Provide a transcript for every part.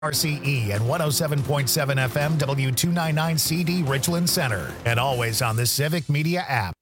RCE and 107.7 FM W299CD Richland Center, and always on the Civic Media app.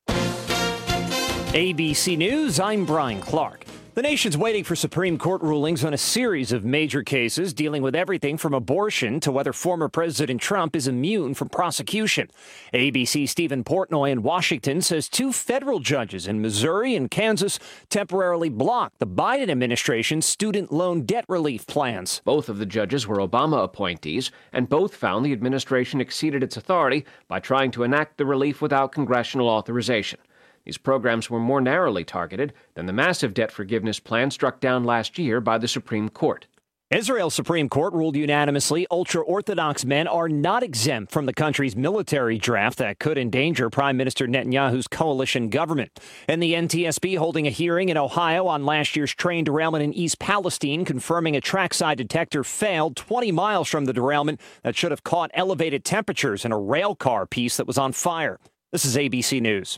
ABC News, I'm Brian Clark. The nation's waiting for Supreme Court rulings on a series of major cases dealing with everything from abortion to whether former President Trump is immune from prosecution. ABC's Stephen Portnoy in Washington says two federal judges in Missouri and Kansas temporarily blocked the Biden administration's student loan debt relief plans. Both of the judges were Obama appointees, and both found the administration exceeded its authority by trying to enact the relief without congressional authorization. These programs were more narrowly targeted than the massive debt forgiveness plan struck down last year by the Supreme Court. Israel's Supreme Court ruled unanimously ultra-Orthodox men are not exempt from the country's military draft that could endanger Prime Minister Netanyahu's coalition government. And the NTSB holding a hearing in Ohio on last year's train derailment in East Palestine, confirming a trackside detector failed 20 miles from the derailment that should have caught elevated temperatures in a rail car piece that was on fire. This is ABC News.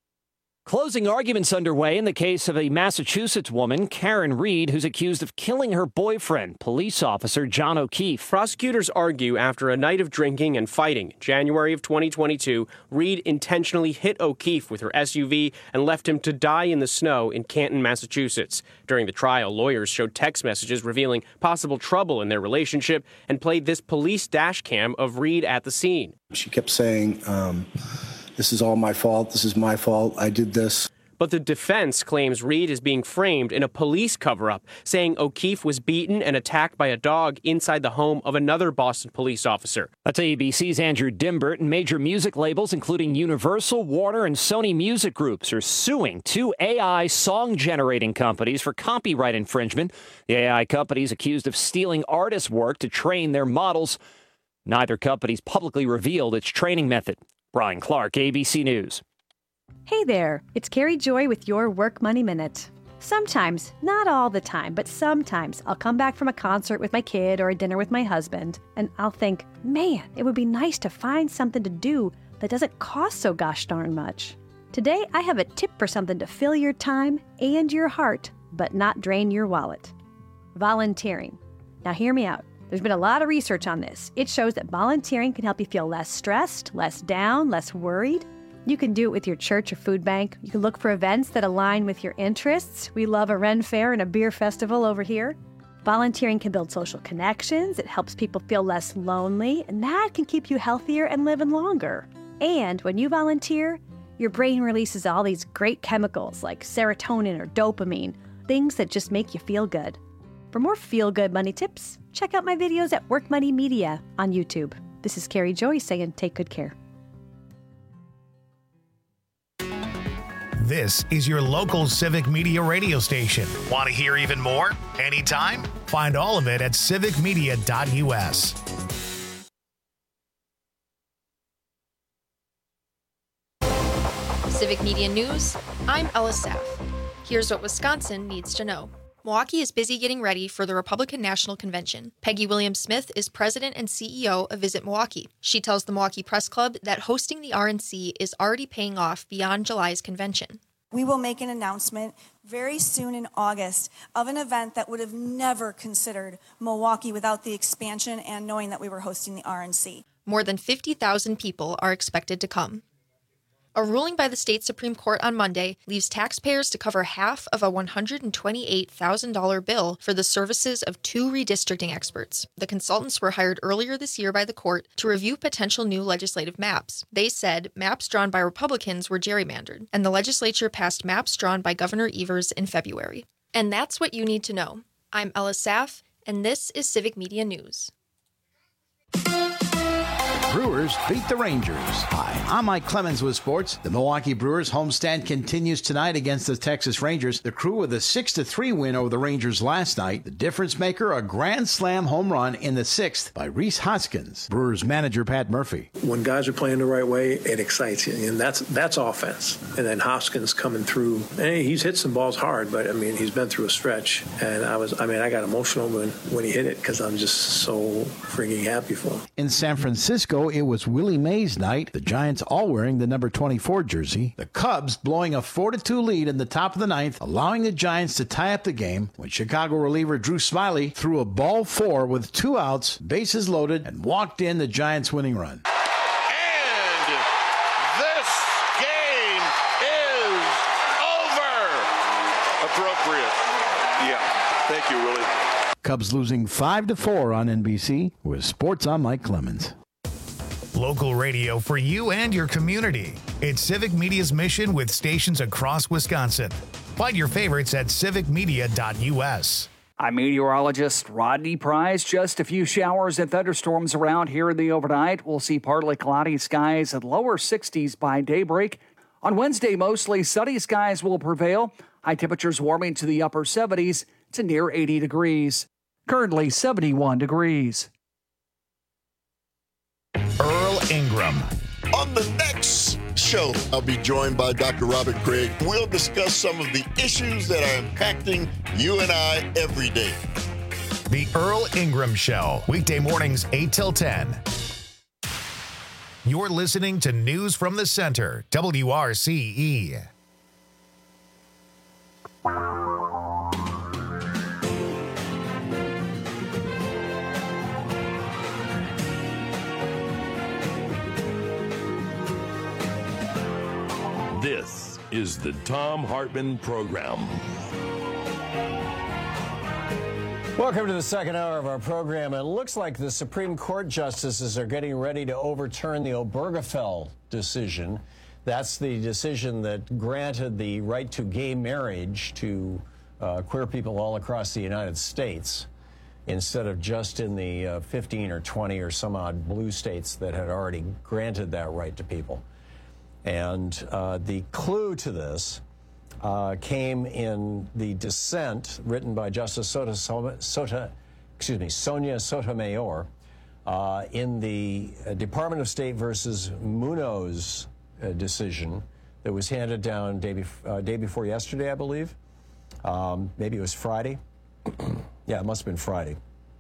Closing arguments underway in the case of a Massachusetts woman, Karen Reed, who's accused of killing her boyfriend, police officer John O'Keefe. Prosecutors argue after a night of drinking and fighting in January of 2022, Reed intentionally hit O'Keefe with her SUV and left him to die in the snow in Canton, Massachusetts. During the trial, lawyers showed text messages revealing possible trouble in their relationship and played this police dash cam of Reed at the scene. She kept saying, this is all my fault. This is my fault. I did this. But the defense claims Reed is being framed in a police cover-up, saying O'Keefe was beaten and attacked by a dog inside the home of another Boston police officer. That's ABC's Andrew Dimbert, and major music labels, including Universal, Warner, and Sony Music Groups, are suing two AI song-generating companies for copyright infringement. The AI companies accused of stealing artists' work to train their models. Neither company's publicly revealed its training method. Brian Clark, ABC News. Hey there, it's Carrie Joy with your Work Money Minute. Sometimes, not all the time, but sometimes I'll come back from a concert with my kid or a dinner with my husband, and I'll think, man, it would be nice to find something to do that doesn't cost so gosh darn much. Today, I have a tip for something to fill your time and your heart, but not drain your wallet. Volunteering. Now hear me out. There's been a lot of research on this. It shows that volunteering can help you feel less stressed, less down, less worried. You can do it with your church or food bank. You can look for events that align with your interests. We love a Ren Fair and a beer festival over here. Volunteering can build social connections. It helps people feel less lonely, and that can keep you healthier and living longer. And when you volunteer, your brain releases all these great chemicals like serotonin or dopamine, things that just make you feel good. For more feel-good money tips, check out my videos at Work Money Media on YouTube. This is Carrie Joy saying take good care. This is your local Civic Media radio station. Want to hear even more? Anytime? Find all of it at civicmedia.us. Civic Media News, I'm Ella Saff. Here's what Wisconsin needs to know. Milwaukee is busy getting ready for the Republican National Convention. Peggy Williams-Smith is president and CEO of Visit Milwaukee. She tells the Milwaukee Press Club that hosting the RNC is already paying off beyond July's convention. We will make an announcement very soon in August of an event that would have never considered Milwaukee without the expansion and knowing that we were hosting the RNC. More than 50,000 people are expected to come. A ruling by the state Supreme Court on Monday leaves taxpayers to cover half of a $128,000 bill for the services of two redistricting experts. The consultants were hired earlier this year by the court to review potential new legislative maps. They said maps drawn by Republicans were gerrymandered, and the legislature passed maps drawn by Governor Evers in February. And that's what you need to know. I'm Ella Saff, and this is Civic Media News. Brewers beat the Rangers. Hi, I'm Mike Clemens with sports. The Milwaukee Brewers homestand continues tonight against the Texas Rangers. The Crew with a 6-3 win over the Rangers last night. The difference maker, a grand slam home run in the sixth by Rhys Hoskins. Brewers manager Pat Murphy. When guys are playing the right way, it excites you, and that's offense. And then Hoskins coming through, and he's hit some balls hard, but I mean he's been through a stretch, and I got emotional when he hit it because I'm just so freaking happy for him. In San Francisco, Chicago, it was Willie Mays night. The Giants all wearing the number 24 jersey. The Cubs blowing a 4-2 lead in the top of the ninth, allowing the Giants to tie up the game when Chicago reliever Drew Smiley threw a ball 4 with 2 outs, bases loaded, and walked in the Giants' winning run. And this game is over. Appropriate. Yeah. Thank you, Willie. Cubs losing 5-4 on NBC. With sports, I'm Mike Clemens. Local radio for you and your community. It's Civic Media's mission with stations across Wisconsin. Find your favorites at civicmedia.us. I'm meteorologist Rodney Price. Just a few showers and thunderstorms around here in the overnight. We'll see partly cloudy skies at lower 60s by daybreak. On Wednesday, mostly sunny skies will prevail. High temperatures warming to the upper 70s to near 80 degrees. Currently 71 degrees. Earl Ingram. On the next show, I'll be joined by Dr. Robert Craig. We'll discuss some of the issues that are impacting you and I every day. The Earl Ingram Show, weekday mornings 8 till 10. You're listening to News from the Center, WRCE. This is the Thom Hartmann Program. Welcome to the second hour of our program. It looks like the Supreme Court justices are getting ready to overturn the Obergefell decision. That's the decision that granted the right to gay marriage to queer people all across the United States, instead of just in the 15 or 20 or some odd blue states that had already granted that right to people. And the clue to this came in the dissent written by Justice Sonia Sotomayor in the Department of State versus Munoz decision that was handed down day before yesterday, I believe. Maybe it was Friday. Yeah, it must have been Friday.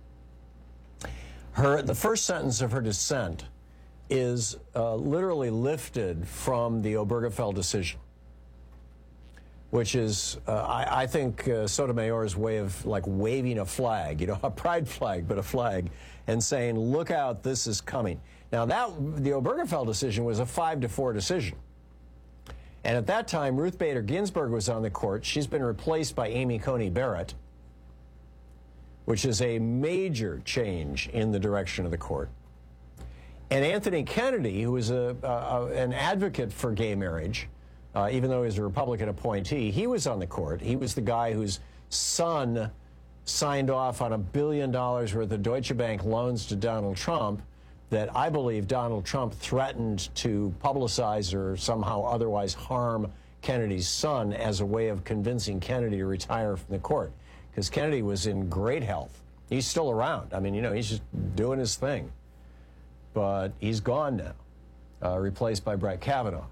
The first sentence of her dissent is literally lifted from the Obergefell decision, which is, I think, Sotomayor's way of like waving a flag, you know, a pride flag, but a flag, and saying, look out, this is coming. Now, the Obergefell decision was a 5-4 decision. And at that time, Ruth Bader Ginsburg was on the court. She's been replaced by Amy Coney Barrett, which is a major change in the direction of the court. And Anthony Kennedy, who was an advocate for gay marriage, even though he was a Republican appointee, he was on the court. He was the guy whose son signed off on $1 billion worth of Deutsche Bank loans to Donald Trump that I believe Donald Trump threatened to publicize or somehow otherwise harm Kennedy's son as a way of convincing Kennedy to retire from the court, because Kennedy was in great health. He's still around. I mean, you know, he's just doing his thing. But he's gone now, replaced by Brett Kavanaugh.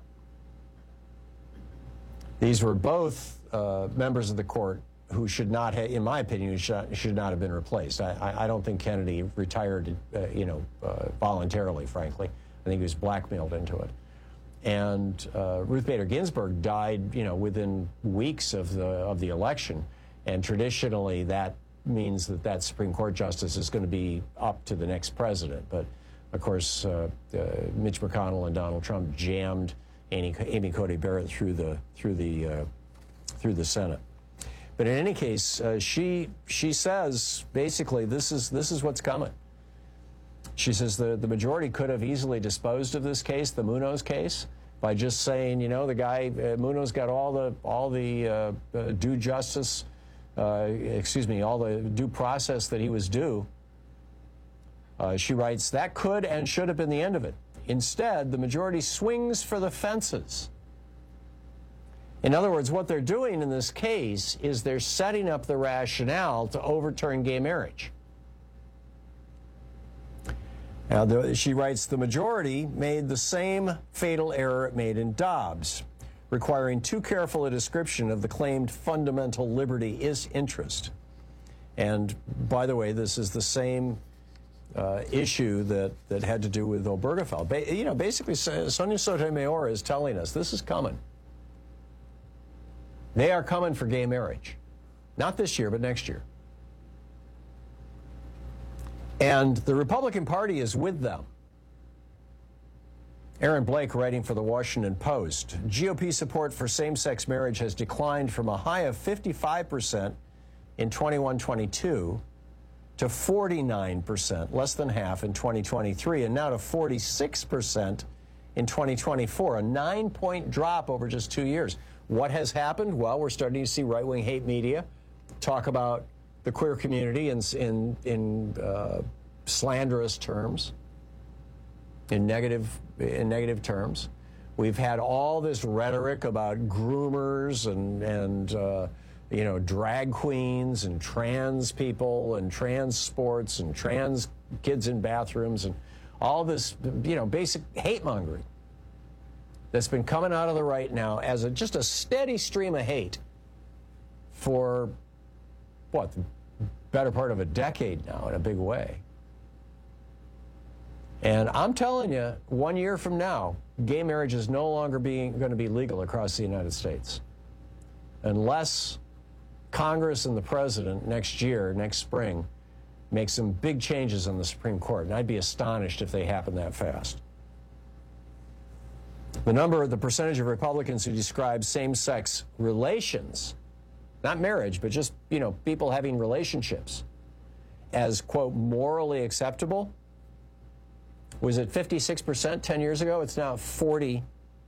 These were both members of the court who should not have, in my opinion, should not have been replaced. I don't think Kennedy retired, voluntarily, frankly. I think he was blackmailed into it. And Ruth Bader Ginsburg died, within weeks of the election. And traditionally, that means that Supreme Court justice is going to be up to the next president. But of course, Mitch McConnell and Donald Trump jammed Amy Coney Barrett through the Senate. But in any case, she says basically this is what's coming. She says the majority could have easily disposed of this case, the Munoz case, by just saying, the guy Munoz got all the due justice, all the due process that he was due. She writes, that could and should have been the end of it. Instead, the majority swings for the fences. In other words, what they're doing in this case is they're setting up the rationale to overturn gay marriage. Now, she writes, the majority made the same fatal error it made in Dobbs, requiring too careful a description of the claimed fundamental liberty interest. And by the way, this is the same issue that had to do with Obergefell. Basically, Sonia Sotomayor is telling us this is coming. They are coming for gay marriage. Not this year, but next year. And the Republican Party is with them. Aaron Blake writing for the Washington Post. GOP support for same-sex marriage has declined from a high of 55% in 21-22 to 49%, less than half in 2023, and now to 46% in 2024, a 9-point drop over just 2 years. What has happened? Well, we're starting to see right-wing hate media talk about the queer community in slanderous terms, in negative terms. We've had all this rhetoric about groomers and drag queens and trans people and trans sports and trans kids in bathrooms and all this, basic hate mongering that's been coming out of the right now as just a steady stream of hate for, the better part of a decade now in a big way. And I'm telling you, 1 year from now, gay marriage is no longer going to be legal across the United States unless Congress and the president next spring, make some big changes on the Supreme Court. And I'd be astonished if they happen that fast. The percentage of Republicans who describe same-sex relations, not marriage, but just, people having relationships, as, quote, morally acceptable, was at 56% 10 years ago. It's now 40%.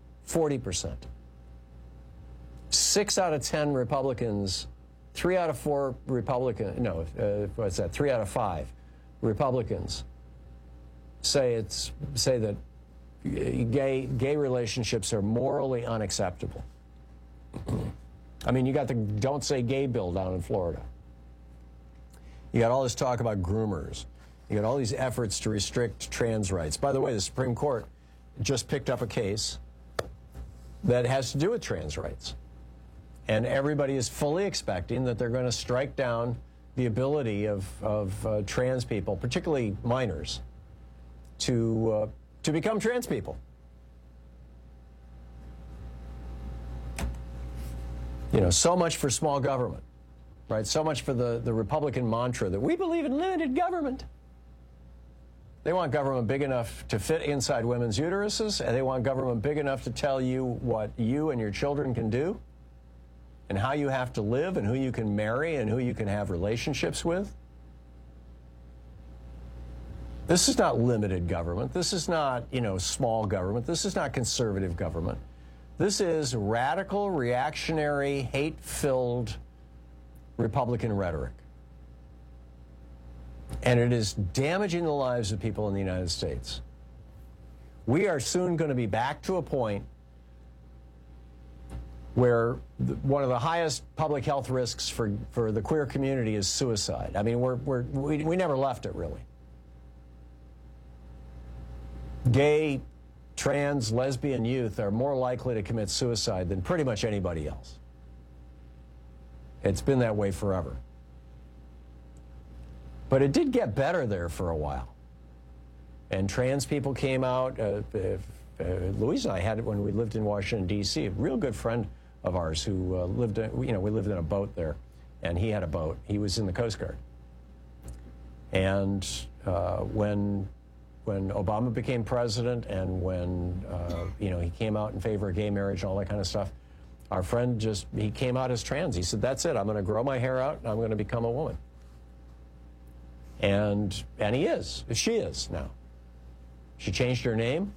6 out of 10 Republicans, 3 out of 4 Republicans, 3 out of 5 Republicans say that gay relationships are morally unacceptable. I mean, you got the Don't Say Gay bill down in Florida. You got all this talk about groomers. You got all these efforts to restrict trans rights. By the way, the Supreme Court just picked up a case that has to do with trans rights. And everybody is fully expecting that they're going to strike down the ability of trans people, particularly minors, to become trans people. So much for small government, right? So much for the Republican mantra that we believe in limited government. They want government big enough to fit inside women's uteruses, and they want government big enough to tell you what you and your children can do, and how you have to live, and who you can marry, and who you can have relationships with. This is not limited government. This is not, small government. This is not conservative government. This is radical, reactionary, hate-filled Republican rhetoric. And it is damaging the lives of people in the United States. We are soon going to be back to a point where one of the highest public health risks for the queer community is suicide. I mean, we never left it, really. Gay, trans, lesbian youth are more likely to commit suicide than pretty much anybody else. It's been that way forever. But it did get better there for a while. And trans people came out. Louise and I had it when we lived in Washington, D.C. A real good friend of ours who lived, we lived in a boat there, and he had a boat. He was in the Coast Guard. And when Obama became president and when, he came out in favor of gay marriage and all that kind of stuff, our friend he came out as trans. He said, that's it. I'm going to grow my hair out and I'm going to become a woman. And she is now. She changed her name.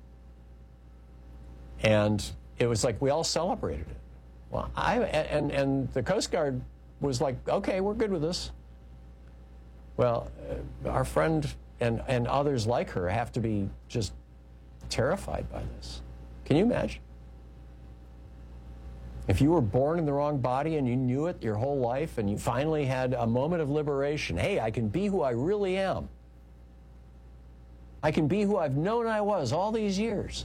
And it was like we all celebrated it. Well, and the Coast Guard was like, okay, we're good with this. Well, our friend and others like her have to be just terrified by this. Can you imagine? If you were born in the wrong body and you knew it your whole life and you finally had a moment of liberation, hey, I can be who I really am. I can be who I've known I was all these years.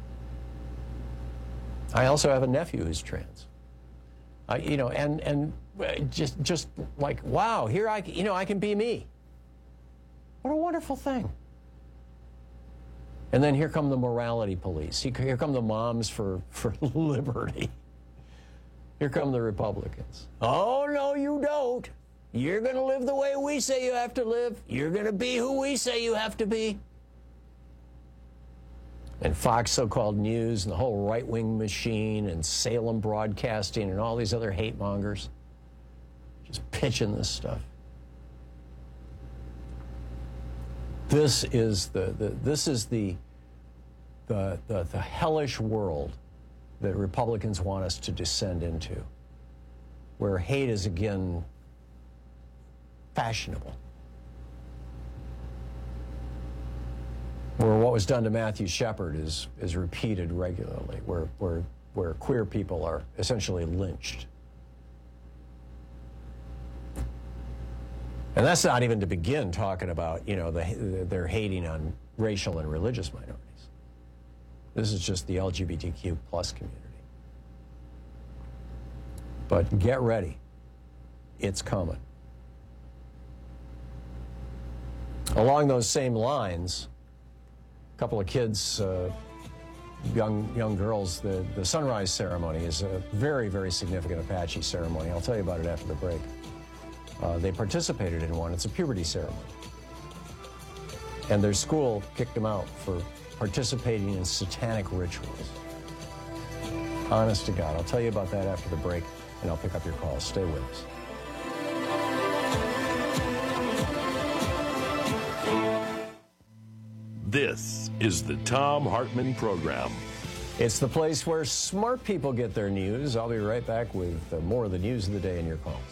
I also have a nephew who's trans. And just like, wow, here I can be me. What a wonderful thing. And then here come the morality police. Here come the moms for liberty. Here come the Republicans. Oh, no, you don't. You're going to live the way we say you have to live. You're going to be who we say you have to be. And Fox so-called News and the whole right-wing machine and Salem Broadcasting and all these other hate mongers just pitching this stuff. This is the hellish world that Republicans want us to descend into, where hate is again fashionable, where what was done to Matthew Shepard is repeated regularly, where queer people are essentially lynched. And that's not even to begin talking about, they're hating on racial and religious minorities. This is just the LGBTQ plus community. But get ready. It's coming. Along those same lines, a couple of kids, young girls, the sunrise ceremony is a very, very significant Apache ceremony. I'll tell you about it after the break. They participated in one. It's a puberty ceremony. And their school kicked them out for participating in satanic rituals. Honest to God. I'll tell you about that after the break, and I'll pick up your calls. Stay with us. This is the Thom Hartmann Program. It's the place where smart people get their news. I'll be right back with more of the news of the day in your calls.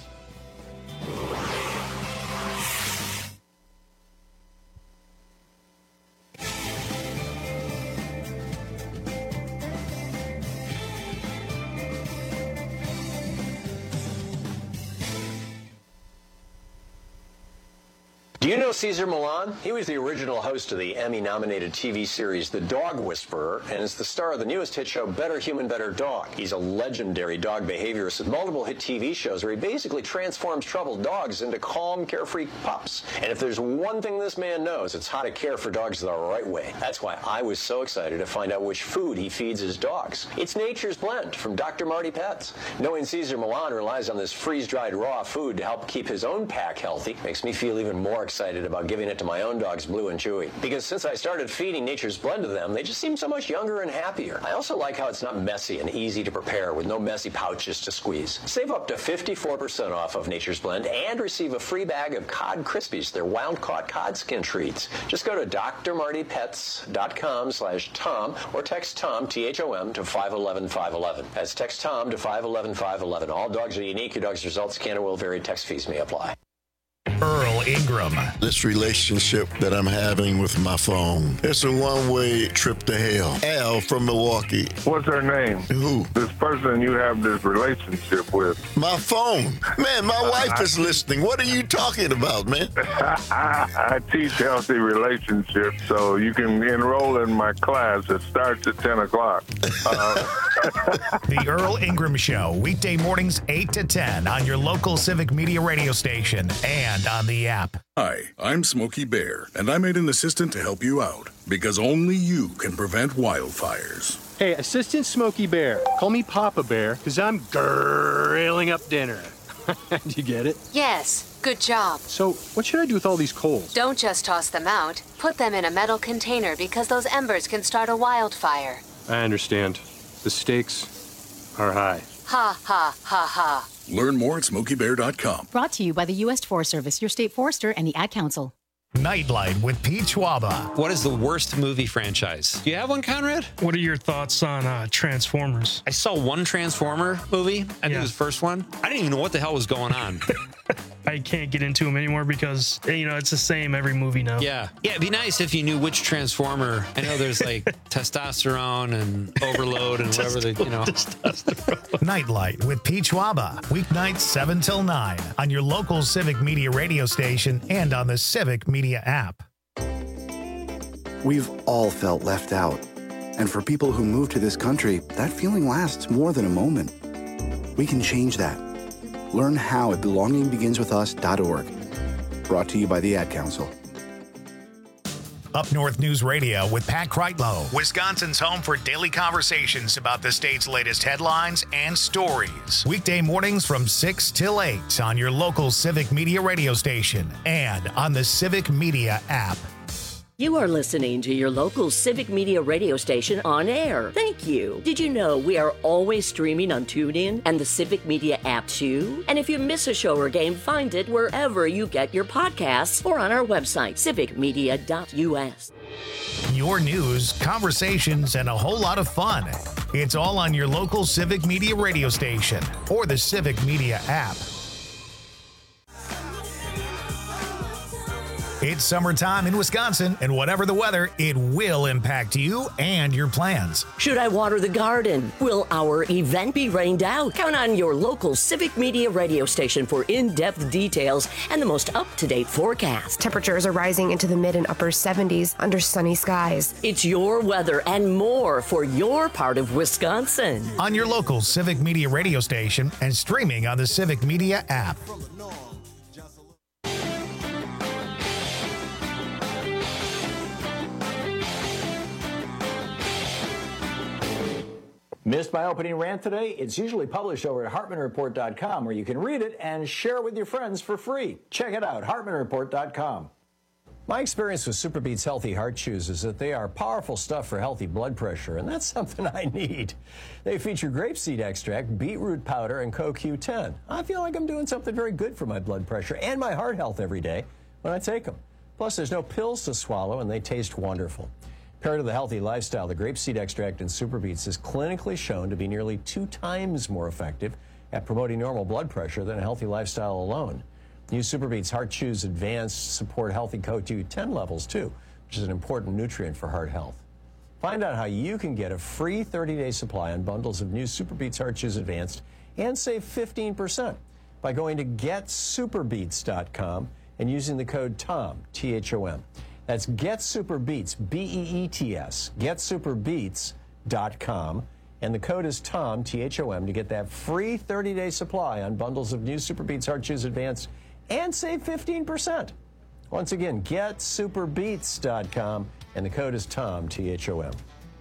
Do you know Cesar Millan? He was the original host of the Emmy-nominated TV series The Dog Whisperer, and is the star of the newest hit show Better Human, Better Dog. He's a legendary dog behaviorist with multiple hit TV shows where he basically transforms troubled dogs into calm, carefree pups. And if there's one thing this man knows, it's how to care for dogs the right way. That's why I was so excited to find out which food he feeds his dogs. It's Nature's Blend from Dr. Marty Pets. Knowing Cesar Millan relies on this freeze-dried raw food to help keep his own pack healthy makes me feel even more excited about giving it to my own dogs, Blue and Chewy. Because since I started feeding Nature's Blend to them, they just seem so much younger and happier. I also like how it's not messy and easy to prepare with no messy pouches to squeeze. Save up to 54% off of Nature's Blend and receive a free bag of Cod Krispies, their wild-caught cod skin treats. Just go to drmartypets.com/Tom or text Tom, T-H-O-M, to 511-511. That's text Tom to 511-511. All dogs are unique. Your dog's results can or will vary. Text fees may apply. Earl Ingram. This relationship that I'm having with my phone, it's a one-way trip to hell. Al from Milwaukee. What's her name? Who? This person you have this relationship with. My phone. Man, my wife is listening. What are you talking about, man? I teach healthy relationships, so you can enroll in my class. It starts at 10 o'clock. The Earl Ingram Show, weekday mornings 8 to 10 on your local Civic Media radio station and on the app. Hi, I'm Smokey Bear, and I made an assistant to help you out, because only you can prevent wildfires. Hey, Assistant Smokey Bear, call me Papa Bear, because I'm grilling up dinner. Do you get it? Yes, good job. So, what should I do with all these coals? Don't just toss them out. Put them in a metal container, because those embers can start a wildfire. I understand. The stakes are high. Ha, ha, ha, ha. Learn more at SmokeyBear.com. Brought to you by the U.S. Forest Service, your state forester, and the Ad Council. Nightlight with Pete Schwaba. What is the worst movie franchise? Do you have one, Conrad? What are your thoughts on Transformers? I saw one Transformer movie. I think it was the first one. I didn't even know what the hell was going on. I can't get into them anymore because, it's the same every movie now. Yeah. Yeah, it'd be nice if you knew which Transformer. I know there's like testosterone and overload and whatever Nightlight with Pete Schwaba. Weeknights 7 till 9 on your local Civic Media radio station and on the Civic Media app. We've all felt left out. And for people who move to this country, that feeling lasts more than a moment. We can change that. Learn how at belongingbeginswithus.org. Brought to you by the Ad Council. Up North News Radio with Pat Kreitlow, Wisconsin's home for daily conversations about the state's latest headlines and stories. Weekday mornings from 6 till 8 on your local Civic Media radio station and on the Civic Media app. You are listening to your local Civic Media radio station on air. Thank you. Did you know we are always streaming on TuneIn and the Civic Media app too? And if you miss a show or game, find it wherever you get your podcasts or on our website, civicmedia.us. Your news, conversations, and a whole lot of fun. It's all on your local Civic Media radio station or the Civic Media app. It's summertime in Wisconsin, and whatever the weather, it will impact you and your plans. Should I water the garden? Will our event be rained out? Count on your local Civic Media radio station for in-depth details and the most up-to-date forecast. Temperatures are rising into the mid and upper 70s under sunny skies. It's your weather and more for your part of Wisconsin. On your local Civic Media radio station and streaming on the Civic Media app. Missed my opening rant today? It's usually published over at HartmanReport.com, where you can read it and share it with your friends for free. Check it out, HartmanReport.com. My experience with SuperBeets Healthy Heart Chews is that they are powerful stuff for healthy blood pressure, and that's something I need. They feature grapeseed extract, beetroot powder, and CoQ10. I feel like I'm doing something very good for my blood pressure and my heart health every day when I take them. Plus, there's no pills to swallow, and they taste wonderful. Paired with a healthy lifestyle, the grapeseed extract in SuperBeets is clinically shown to be nearly 2 times more effective at promoting normal blood pressure than a healthy lifestyle alone. Use SuperBeets Heart Chews Advanced support healthy CoQ10 levels too, which is an important nutrient for heart health. Find out how you can get a free 30-day supply on bundles of new SuperBeets Heart Chews Advanced and save 15% by going to GetSuperBeets.com and using the code TOM, T-H-O-M. That's GetSuperBeets, B-E-E-T-S, GetSuperBeets.com, and the code is TOM, T-H-O-M, to get that free 30-day supply on bundles of new SuperBeets Heart Chews Advanced and save 15%. Once again, GetSuperBeets.com, and the code is TOM, T-H-O-M.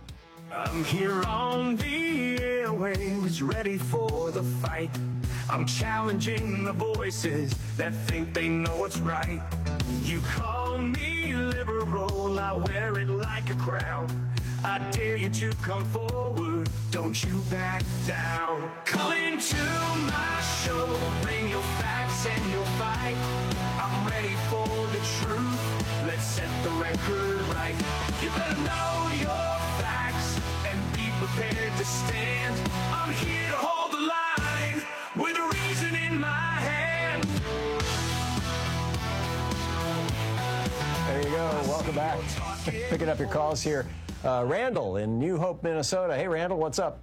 I'm here on the airwaves, ready for the fight. I'm challenging the voices that think they know what's right. You call me liberal, I wear it like a crown. I dare you to come forward, don't you back down. Come into my show, bring your facts and your fight. I'm ready for the truth, let's set the record right. You better know your facts and be prepared to stand. I'm here to hold the line with a reason in my hand. There you go. Welcome back. Picking up your calls here. Randall in New Hope, Minnesota. Hey, Randall, what's up?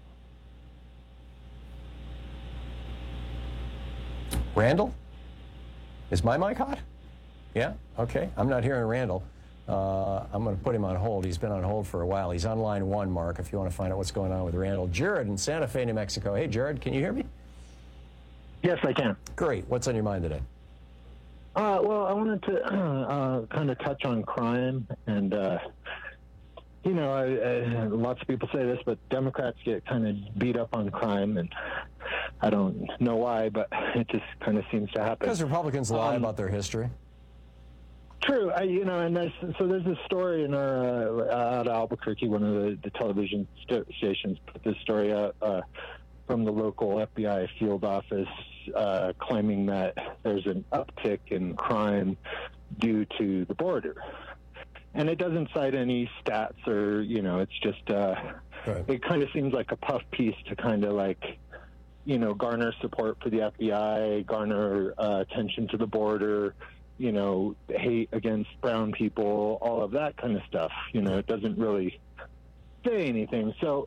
Randall? Is my mic hot? Yeah? Okay. I'm not hearing Randall. I'm going to put him on hold. He's been on hold for a while. He's on line 1, Mark, if you want to find out what's going on with Randall. Jared in Santa Fe, New Mexico. Hey, Jared, can you hear me? Yes, I can. Great. What's on your mind today? Well, I wanted to kind of touch on crime. And, you know, lots of people say this, but Democrats get kind of beat up on crime. And I don't know why, but it just kind of seems to happen. Because Republicans lie about their history. True. You know, and there's a story in our out of Albuquerque, one of the television stations put this story out from the local FBI field office claiming that there's an uptick in crime due to the border. And it doesn't cite any stats or, you know, it's just, it kind of seems like a puff piece to kind of like, you know, garner support for the FBI, garner attention to the border, you know, hate against brown people, all of that kind of stuff. You know, it doesn't really say anything. So,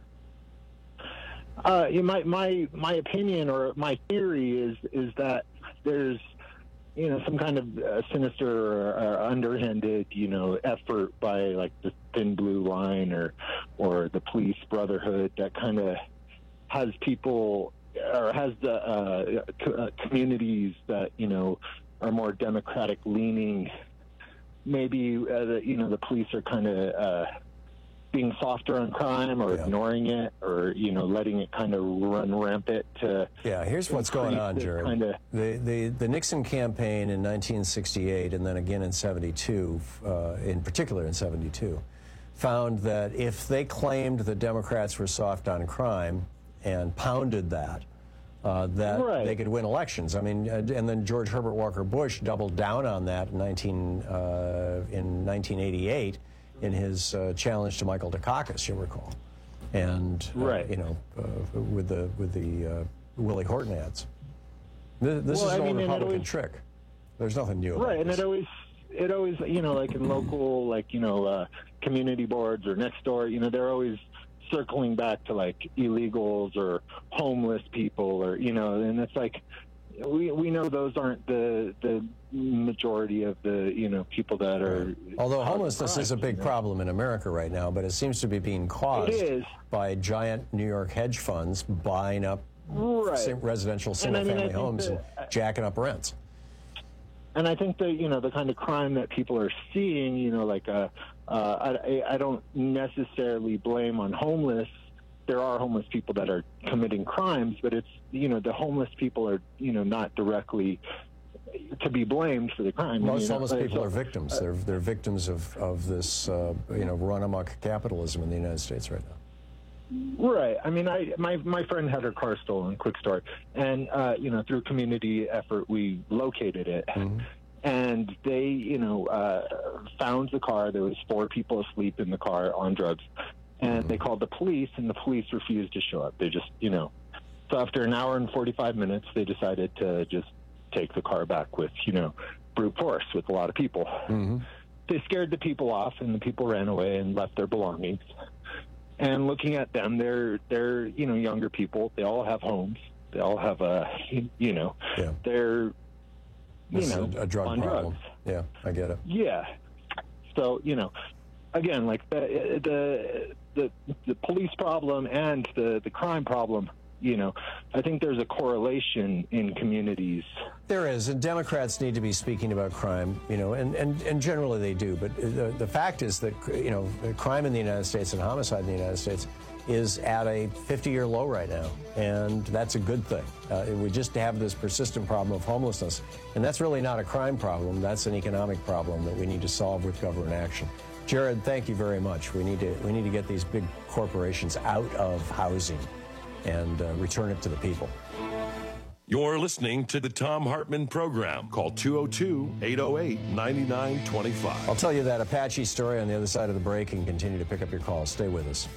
my opinion or my theory is that there's, you know, some kind of sinister or underhanded, you know, effort by like the Thin Blue Line or the police brotherhood that kind of has people or has the communities that, you know, are more Democratic leaning. Maybe, the police are kind of being softer on crime or ignoring it, or, you know, letting it kind of run rampant. Here's what's going on, Jared. The Nixon campaign in 1968 and then again in 72, in particular in 72, found that if they claimed the Democrats were soft on crime and pounded that, they could win elections. I mean, and then George Herbert Walker Bush doubled down on that in 1988 in his challenge to Michael Dukakis, you'll recall, and with the Willie Horton ads. This is an old Republican trick. There's nothing new about and it always, you know, like in local, like, you know, community boards or next door, you know, they're always circling back to like illegals or homeless people, or, you know, and it's like we know those aren't the majority of the, you know, people that are. Although homelessness is a big problem in America right now, but it seems to be being caused by giant New York hedge funds buying up residential single-family homes and jacking up rents. And I think the, you know, the kind of crime that people are seeing, you know, like I don't necessarily blame on homeless. There are homeless people that are committing crimes, but it's, you know, the homeless people are, you know, not directly to be blamed for the crime. Most homeless people are victims. They're victims of this, you know, run amok capitalism in the United States right now. Right. I mean, my friend had her car stolen, quick story, and you know, through community effort, we located it. Mm-hmm. And they, you know, found the car. There was 4 people asleep in the car on drugs. And they called the police, and the police refused to show up. They just, you know. So after an hour and 45 minutes, they decided to just take the car back with, you know, brute force with a lot of people. Mm-hmm. They scared the people off, and the people ran away and left their belongings. And looking at them, they're you know, younger people. They all have homes. They all have you know, they're, you know, a drug on problem. Drugs. Yeah, I get it. Yeah. So, you know, again, like the police problem and the crime problem, you know, I think there's a correlation in communities. There is, and Democrats need to be speaking about crime, you know, and generally they do. But the fact is that, you know, crime in the United States and homicide in the United States is at a 50-year low right now, and that's a good thing. We just have this persistent problem of homelessness, and that's really not a crime problem. That's an economic problem that we need to solve with government action. Jared, thank you very much. We need to get these big corporations out of housing and return it to the people. You're listening to the Thom Hartmann Program. Call 202-808-9925. I'll tell you that Apache story on the other side of the break and continue to pick up your calls. Stay with us.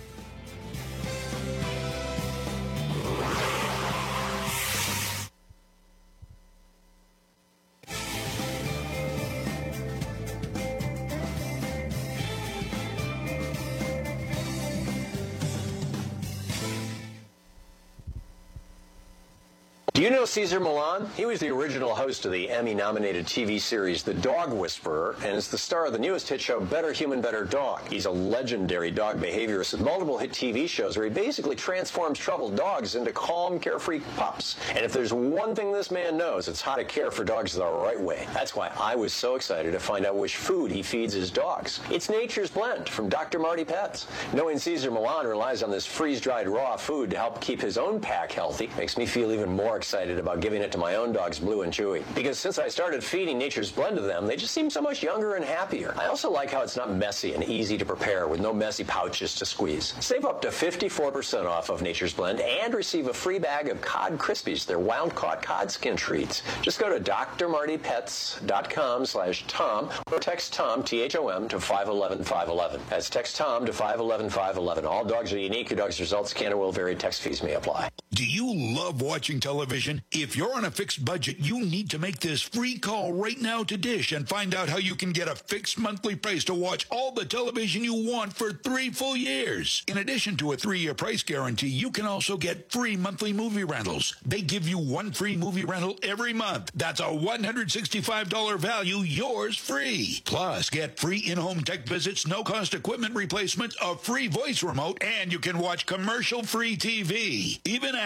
Do you know Cesar Millan? He was the original host of the Emmy-nominated TV series The Dog Whisperer, and is the star of the newest hit show Better Human, Better Dog. He's a legendary dog behaviorist with multiple hit TV shows where he basically transforms troubled dogs into calm, carefree pups. And if there's one thing this man knows, it's how to care for dogs the right way. That's why I was so excited to find out which food he feeds his dogs. It's Nature's Blend from Dr. Marty Pets. Knowing Cesar Millan relies on this freeze-dried raw food to help keep his own pack healthy makes me feel even more excited about giving it to my own dogs, Blue and Chewy. Because since I started feeding Nature's Blend to them, they just seem so much younger and happier. I also like how it's not messy and easy to prepare with no messy pouches to squeeze. Save up to 54% off of Nature's Blend and receive a free bag of Cod Krispies, their wild-caught cod skin treats. Just go to drmartypets.com/Tom or text Tom, T-H-O-M, to 511-511. That's text Tom to 511-511. All dogs are unique. Your dog's results can or will vary. Text fees may apply. Do you love watching television? If you're on a fixed budget, you need to make this free call right now to Dish and find out how you can get a fixed monthly price to watch all the television you want for 3 full years. In addition to a 3-year price guarantee, you can also get free monthly movie rentals. They give you 1 free movie rental every month. That's a $165 value, yours free. Plus, get free in-home tech visits, no-cost equipment replacement, a free voice remote, and you can watch commercial-free TV. Even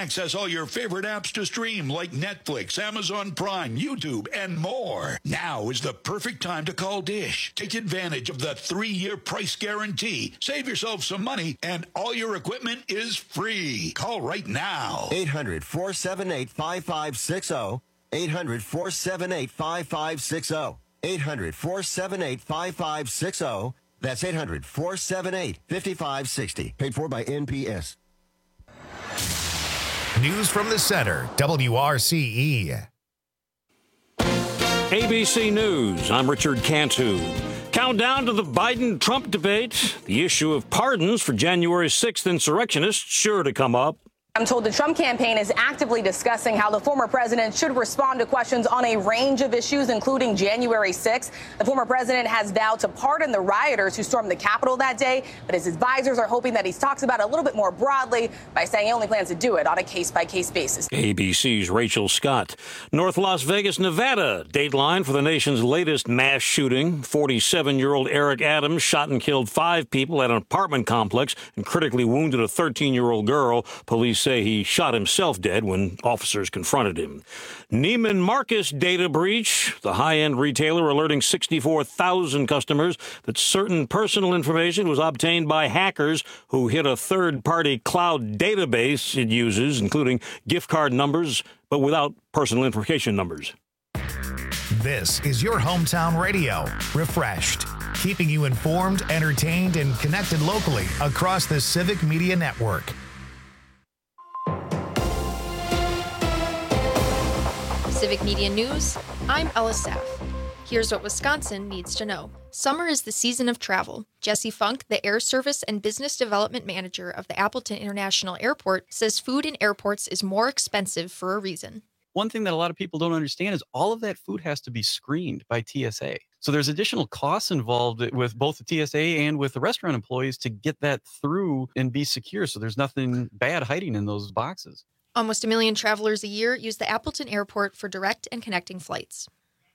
access all your favorite apps to stream like Netflix, Amazon Prime, YouTube, and more. Now is the perfect time to call Dish. Take advantage of the 3-year price guarantee. Save yourself some money, and all your equipment is free. Call right now. 800-478-5560. 800-478-5560. 800-478-5560. That's 800-478-5560. Paid for by NPS. News from the center, WRCE. ABC News, I'm Richard Cantu. Countdown to the Biden-Trump debate. The issue of pardons for January 6th insurrectionists sure to come up. I'm told the Trump campaign is actively discussing how the former president should respond to questions on a range of issues, including January 6th. The former president has vowed to pardon the rioters who stormed the Capitol that day, but his advisors are hoping that he talks about it a little bit more broadly by saying he only plans to do it on a case-by-case basis. ABC's Rachel Scott. North Las Vegas, Nevada. Dateline for the nation's latest mass shooting. 47-year-old Eric Adams shot and killed 5 people at an apartment complex and critically wounded a 13-year-old girl. Police say he shot himself dead when officers confronted him. Neiman Marcus data breach. The high-end retailer alerting 64,000 customers that certain personal information was obtained by hackers who hit a third-party cloud database it uses, including gift card numbers, but without personal information numbers. This is your hometown radio, refreshed, keeping you informed, entertained, and connected locally across the Civic Media Network. Civic Media News, I'm Ella Saff. Here's what Wisconsin needs to know. Summer is the season of travel. Jesse Funk, the Air Service and Business Development Manager of the Appleton International Airport, says food in airports is more expensive for a reason. One thing that a lot of people don't understand is all of that food has to be screened by TSA. So there's additional costs involved with both the TSA and with the restaurant employees to get that through and be secure. So there's nothing bad hiding in those boxes. Almost 1 million travelers a year use the Appleton Airport for direct and connecting flights.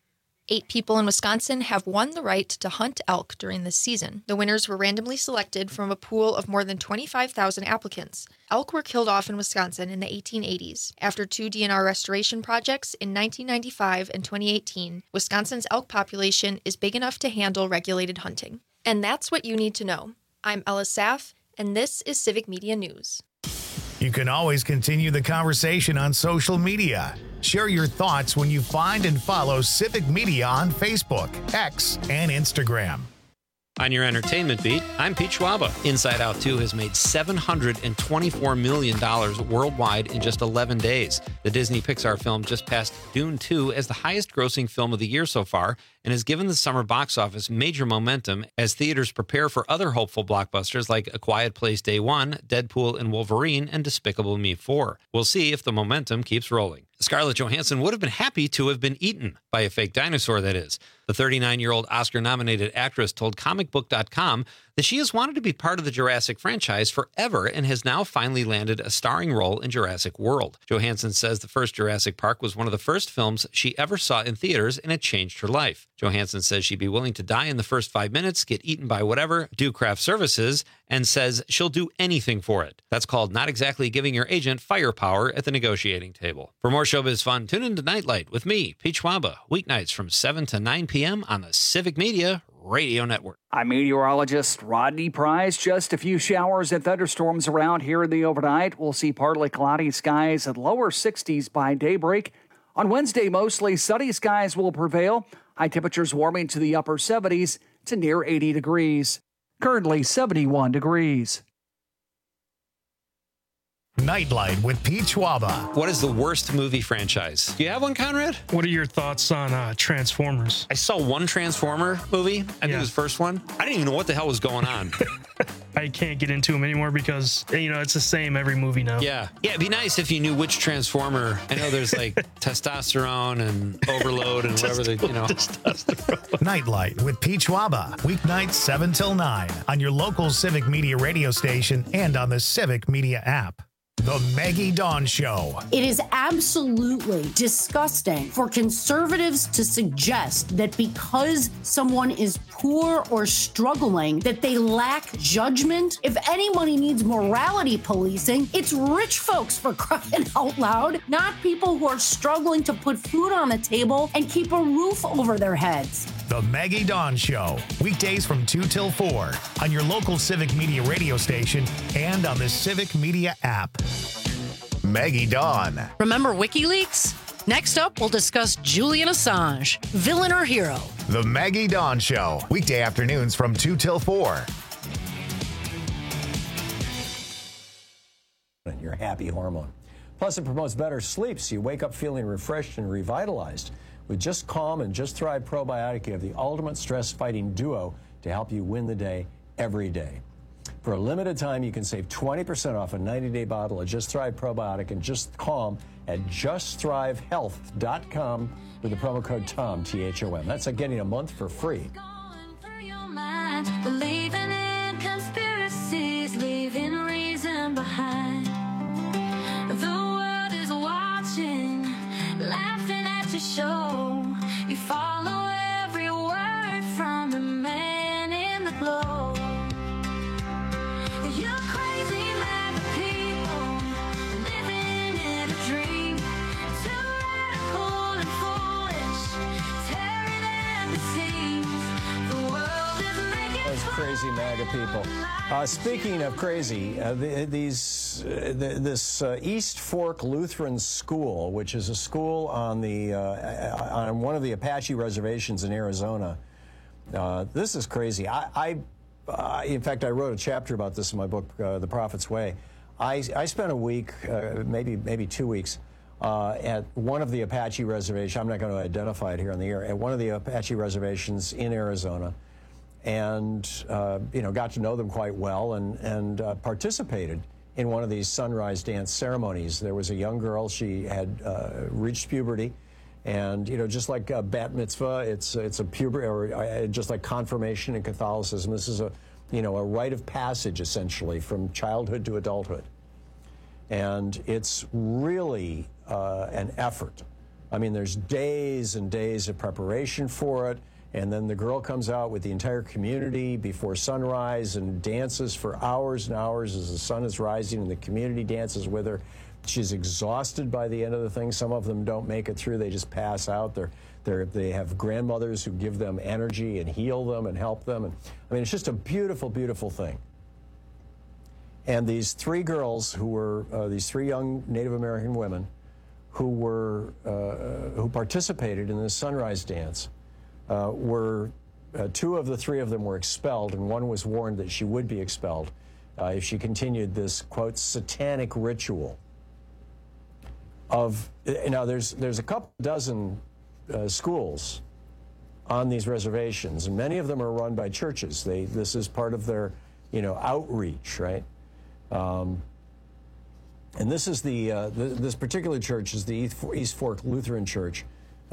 8 people in Wisconsin have won the right to hunt elk during this season. The winners were randomly selected from a pool of more than 25,000 applicants. Elk were killed off in Wisconsin in the 1880s. After 2 DNR restoration projects in 1995 and 2018, Wisconsin's elk population is big enough to handle regulated hunting. And that's what you need to know. I'm Ella Saff, and this is Civic Media News. You can always continue the conversation on social media. Share your thoughts when you find and follow Civic Media on Facebook, X, and Instagram. On your entertainment beat, I'm Pete Schwaba. Inside Out 2 has made $724 million worldwide in just 11 days. The Disney Pixar film just passed Dune 2 as the highest-grossing film of the year so far and has given the summer box office major momentum as theaters prepare for other hopeful blockbusters like A Quiet Place Day 1, Deadpool and Wolverine, and Despicable Me 4. We'll see if the momentum keeps rolling. Scarlett Johansson would have been happy to have been eaten by a fake dinosaur, that is. The 39-year-old Oscar-nominated actress told comicbook.com that she has wanted to be part of the Jurassic franchise forever and has now finally landed a starring role in Jurassic World. Johansson says the first Jurassic Park was one of the first films she ever saw in theaters, and it changed her life. Johansson says she'd be willing to die in the first 5 minutes, get eaten by whatever, do craft services, and says she'll do anything for it. That's called not exactly giving your agent firepower at the negotiating table. For more showbiz fun, tune into Nightlight with me, Pete Schwaba, weeknights from 7 to 9 p.m. on the Civic Media Radio Network. I'm meteorologist Rodney Price. Just a few showers and thunderstorms around here in the overnight. We'll see partly cloudy skies at lower 60s by daybreak. On Wednesday, mostly sunny skies will prevail. High temperatures warming to the upper 70s to near 80 degrees. Currently 71 degrees. Nightlight with Pete Schwaba. What is the worst movie franchise? Do you have one, Conrad? What are your thoughts on Transformers? I saw one Transformer movie. I think it was the first one. I didn't even know what the hell was going on. I can't get into them anymore because, it's the same every movie now. Yeah, it'd be nice if you knew which Transformer. I know there's like testosterone and overload and whatever Nightlight with Pete Schwaba. Weeknights 7 till 9 on your local Civic Media radio station and on the Civic Media app. The Maggie Dawn Show. It is absolutely disgusting for conservatives to suggest that because someone is poor or struggling, that they lack judgment. If anybody needs morality policing, it's rich folks, for crying out loud, not people who are struggling to put food on the table and keep a roof over their heads. The Maggie Dawn Show, weekdays from 2 till 4 on your local Civic Media radio station and on the Civic Media app. Maggie Dawn. Remember WikiLeaks? Next up, we'll discuss Julian Assange, villain or hero. The Maggie Dawn Show, weekday afternoons from 2 till 4. Your happy hormone. Plus, it promotes better sleep, so you wake up feeling refreshed and revitalized. With Just Calm and Just Thrive Probiotic, you have the ultimate stress-fighting duo to help you win the day every day. For a limited time, you can save 20% off a 90-day bottle of Just Thrive Probiotic and Just Calm at justthrivehealth.com with the promo code TOM, T-H-O-M. That's like getting a month for free. Believing in conspiracies, leaving reason behind. The world is watching, laughing at your show. You follow every word from the man in the glow. You're crazy like the people, living in a dream. Too radical and foolish, tearing at the seams. The world is making Those crazy MAGA people. Speaking of crazy, this East Fork Lutheran School, which is a school on on one of the Apache reservations in Arizona, this is crazy. In fact, I wrote a chapter about this in my book, The Prophet's Way. I spent a week, maybe 2 weeks, at one of the Apache reservations. I'm not going to identify it here on the air. At one of the Apache reservations in Arizona, and got to know them quite well, and participated in one of these sunrise dance ceremonies. There was a young girl. She had reached puberty, and just like bat mitzvah, it's a puberty, or just like confirmation in Catholicism. This is a rite of passage essentially from childhood to adulthood, and it's really an effort. I mean, there's days and days of preparation for it. And then the girl comes out with the entire community before sunrise and dances for hours and hours as the sun is rising, and the community dances with her. She's exhausted by the end of the thing. Some of them don't make it through. They just pass out. They have grandmothers who give them energy and heal them and help them. And I mean, it's just a beautiful, beautiful thing. And these three girls who were, these three young Native American women who participated in this sunrise dance, two of the three of them were expelled, and one was warned that she would be expelled if she continued this, quote, satanic ritual. Now, there's a couple dozen schools on these reservations, and many of them are run by churches. This is part of their, outreach, right? And this is this particular church is the East Fork Lutheran Church.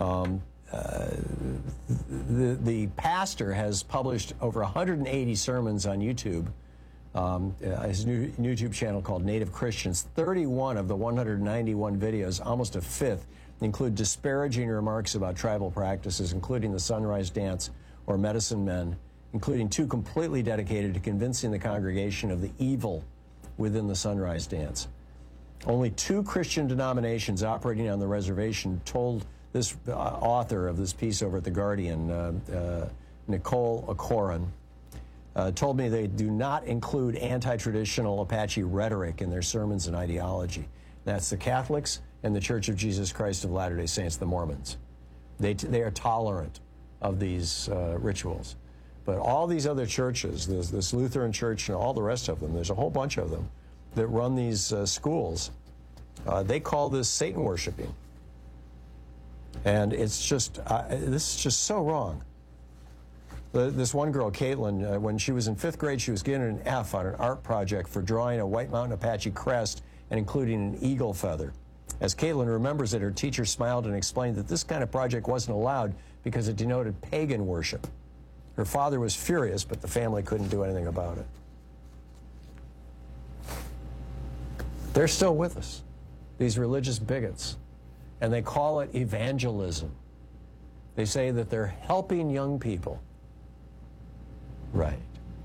The pastor has published over 180 sermons on YouTube. His new YouTube channel called Native Christians. 31 of the 191 videos, almost a fifth, include disparaging remarks about tribal practices, including the sunrise dance or medicine men, including two completely dedicated to convincing the congregation of the evil within the sunrise dance. Only two Christian denominations operating on the reservation told this author of this piece over at The Guardian, Nicole Akoran, told me they do not include anti-traditional Apache rhetoric in their sermons and ideology. That's the Catholics and the Church of Jesus Christ of Latter-day Saints, the Mormons. They are tolerant of these rituals. But all these other churches, this Lutheran church and all the rest of them, there's a whole bunch of them that run these schools. They call this Satan worshiping. And it's just, this is just so wrong. This one girl, Caitlin, when she was in 5th grade, she was given an F on an art project for drawing a White Mountain Apache crest and including an eagle feather. As Caitlin remembers it, her teacher smiled and explained that this kind of project wasn't allowed because it denoted pagan worship. Her father was furious, but the family couldn't do anything about it. They're still with us, these religious bigots, and they call it evangelism. They say that they're helping young people. Right.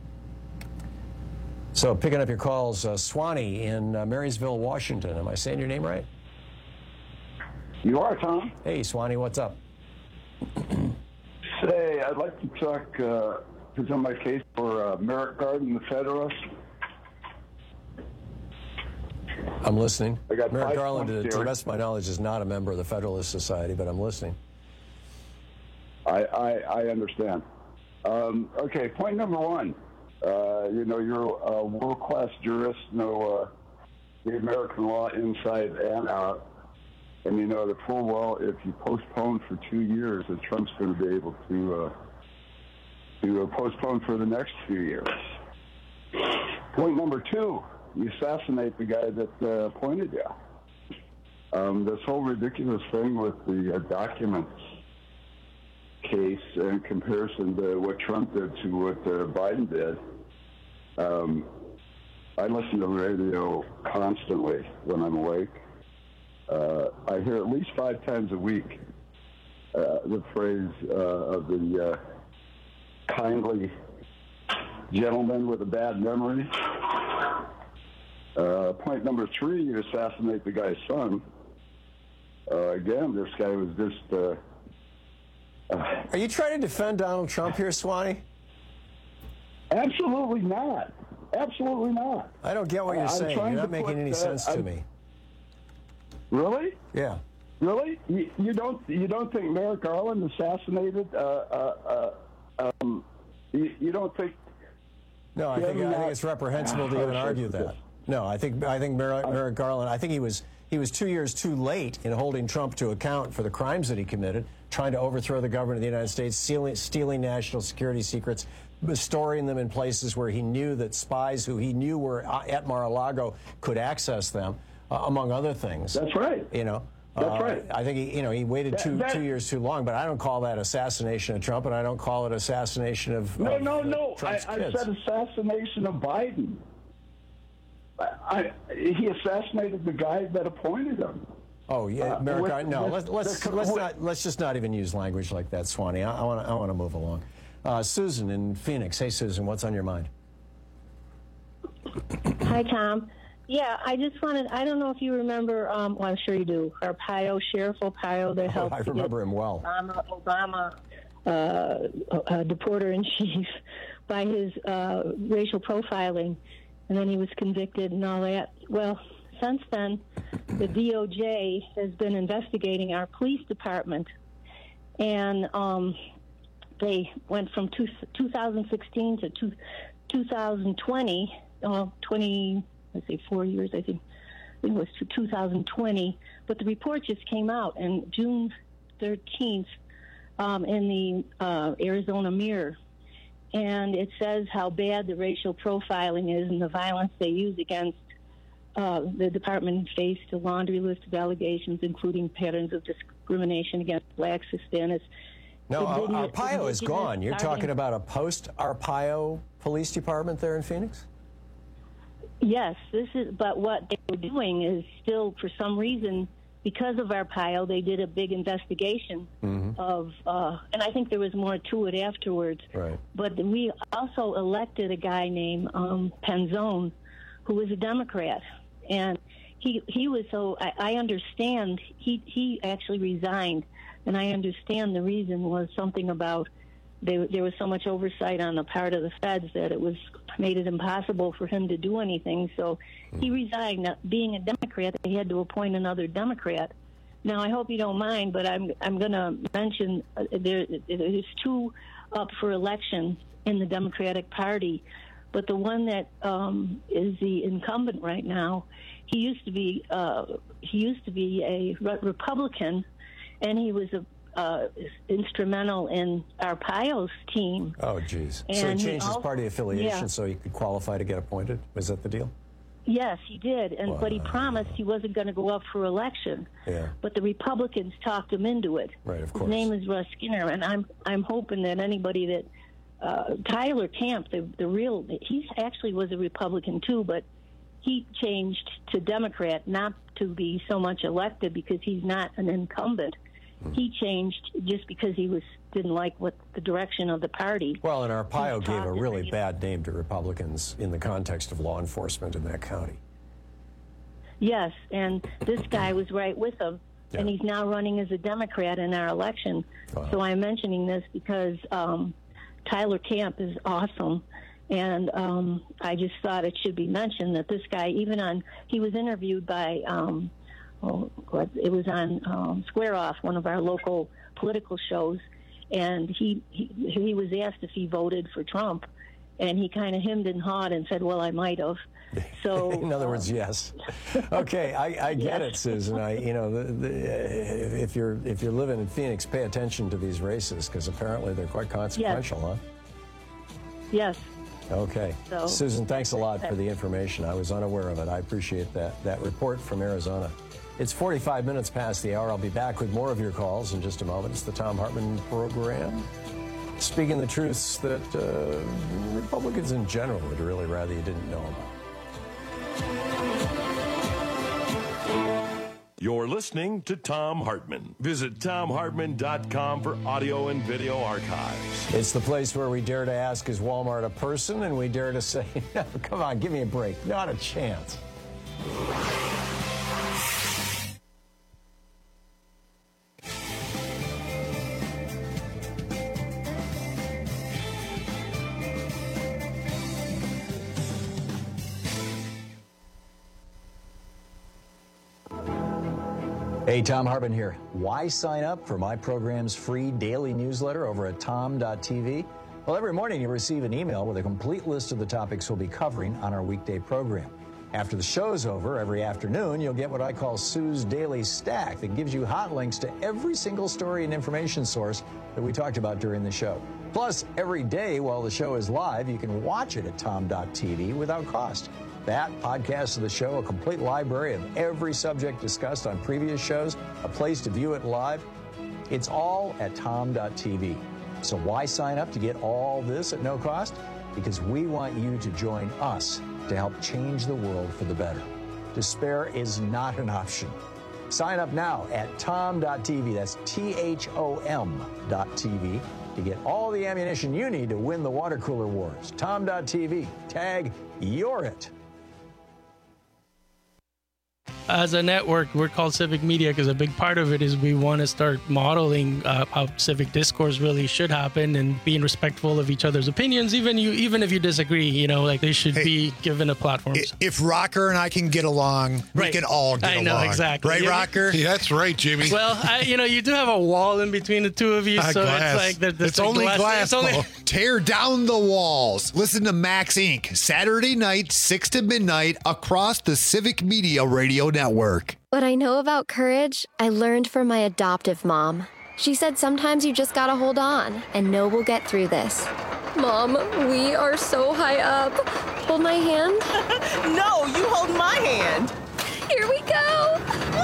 So picking up your calls, Swanee in Marysville, Washington. Am I saying your name right? You are, Tom. Hey, Swanee, what's up? Say, I'd like to talk, present my case for Merrick Garland, the Federalist. I'm listening. I got Merrick 5 Garland, points to the here. best of my knowledge, is not a member of the Federalist Society, but I'm listening. I understand. Okay, point number 1. You're a world-class jurist, know the American law inside and out. And you know that full well, if you postpone for 2 years, that Trump's going to be able to postpone for the next few years. Point number 2, you assassinate the guy that appointed you. This whole ridiculous thing with the documents case in comparison to what Trump did to what Biden did. I listen to radio constantly when I'm awake. I hear at least 5 times a week the phrase of the kindly gentleman with a bad memory. Point number 3, you assassinate the guy's son. Again, this guy was just... Are you trying to defend Donald Trump here, Swanee? Absolutely not. Absolutely not. I don't get what you're saying. You're not making any sense to me. Really? Yeah. Really? You don't think Merrick Garland assassinated? You don't think? No, I think it's reprehensible to even argue that. No, I think Merrick Garland. I think he was 2 years too late in holding Trump to account for the crimes that he committed, trying to overthrow the government of the United States, stealing national security secrets, storing them in places where he knew that spies who he knew were at Mar-a-Lago could access them, among other things. That's right. That's right. I think he waited 2 years too long, but I don't call that assassination of Trump, and I don't call it assassination of No. Trump's I kids. said assassination of Biden. He assassinated the guy that appointed him. Oh yeah, Merrick. Let's just not even use language like that, Swanee. I want to move along. Susan in Phoenix. Hey, Susan, what's on your mind? Hi, Tom. Yeah, I just wanted, I don't know if you remember, well, I'm sure you do, Arpaio, Sheriff Arpaio, that helped. I remember him well. Obama deporter-in-chief by his racial profiling, and then he was convicted and all that. Well, since then, the DOJ has been investigating our police department, and they went from 2016 to 2020, 4 years, I think it was to 2020, but the report just came out on June 13th in the Arizona Mirror, and it says how bad the racial profiling is and the violence they use against the department faced a laundry list of allegations, including patterns of discrimination against blacks, Hispanics. No, Arpaio is gone. You're talking about a post-Arpaio police department there in Phoenix? Yes, but what they were doing is still, for some reason, because of Arpaio, they did a big investigation of, and I think there was more to it afterwards. Right. But we also elected a guy named Penzone, who was a Democrat, and he was I understand he actually resigned, and I understand the reason was something about there was so much oversight on the part of the feds that it made it impossible for him to do anything. So he resigned. Now, being a Democrat, they had to appoint another Democrat. Now, I hope you don't mind, but I'm going to mention there's 2 up for election in the Democratic Party, but the one that is the incumbent right now, he used to be a Republican, and he was instrumental in Arpaio's team. Oh, geez. And so he changed his party affiliation yeah. so he could qualify to get appointed? Was that the deal? Yes, he did, but he promised he wasn't going to go up for election. Yeah. But the Republicans talked him into it. Right, of course. His name is Russ Skinner, and I'm hoping that anybody that Tyler Camp, he actually was a Republican too, but he changed to Democrat, not to be so much elected because he's not an incumbent. He changed just because he didn't like what the direction of the party. Well, and Arpaio gave a really bad name to Republicans in the context of law enforcement in that county. Yes, and this guy was right with him, and he's now running as a Democrat in our election. Wow. So I'm mentioning this because Tyler Camp is awesome, and I just thought it should be mentioned that this guy, he was interviewed by, it was on Square Off, one of our local political shows, and he was asked if he voted for Trump, and he kind of hemmed and hawed and said, well, I might have. So, in other words, yes. Okay, I get it, Susan. If you're living in Phoenix, pay attention to these races because apparently they're quite consequential, huh? Yes. Okay. So, Susan, thanks a lot for the information. I was unaware of it. I appreciate that report from Arizona. It's 45 minutes past the hour. I'll be back with more of your calls in just a moment. It's the Thom Hartmann Program. Speaking the truths that Republicans in general would really rather you didn't know about. You're listening to Thom Hartmann. Visit ThomHartmann.com for audio and video archives. It's the place where we dare to ask, is Walmart a person? And we dare to say, no, come on, give me a break. Not a chance. Hey, Thom Hartmann here. Why sign up for my program's free daily newsletter over at tom.tv? Well, every morning you receive an email with a complete list of the topics we'll be covering on our weekday program. After the show's over, every afternoon, you'll get what I call Sue's Daily Stack that gives you hot links to every single story and information source that we talked about during the show. Plus, every day while the show is live, you can watch it at tom.tv without cost. That, podcasts of the show, a complete library of every subject discussed on previous shows, a place to view it live. It's all at tom.tv. So why sign up to get all this at no cost? Because we want you to join us to help change the world for the better. Despair is not an option. Sign up now at tom.tv. That's THOM.tv to get all the ammunition you need to win the water cooler wars. Tom.tv. Tag You're It. As a network, we're called Civic Media because a big part of it is we want to start modeling how civic discourse really should happen and being respectful of each other's opinions, even if you disagree. Like they should be given a platform. If Rocker and I can get along, we can all get along. I know, exactly. Right, Rocker? Yeah, that's right, Jimmy. Well, you do have a wall in between the two of you, so glass. It's like it's only glass. Tear down the walls. Listen to Max Inc. Saturday night, 6 to midnight, across the Civic Media Radio Network. What I know about courage, I learned from my adoptive mom. She said sometimes you just gotta hold on and know we'll get through this. Mom, we are so high up. Hold my hand. No, you hold my hand. Here we go.